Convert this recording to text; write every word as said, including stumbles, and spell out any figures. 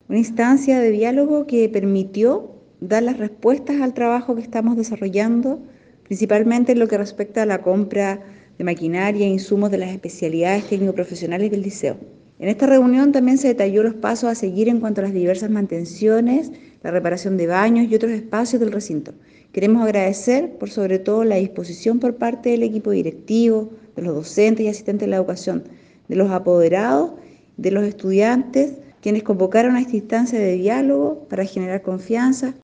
Una instancia de diálogo que permitió dar las respuestas al trabajo que estamos desarrollando, principalmente en lo que respecta a la compra de maquinaria e insumos de las especialidades técnico-profesionales del liceo. En esta reunión también se detalló los pasos a seguir en cuanto a las diversas mantenciones, la reparación de baños y otros espacios del recinto. Queremos agradecer por sobre todo la disposición por parte del equipo directivo, de los docentes y asistentes de la educación, de los apoderados, de los estudiantes, quienes convocaron a esta instancia de diálogo para generar confianza,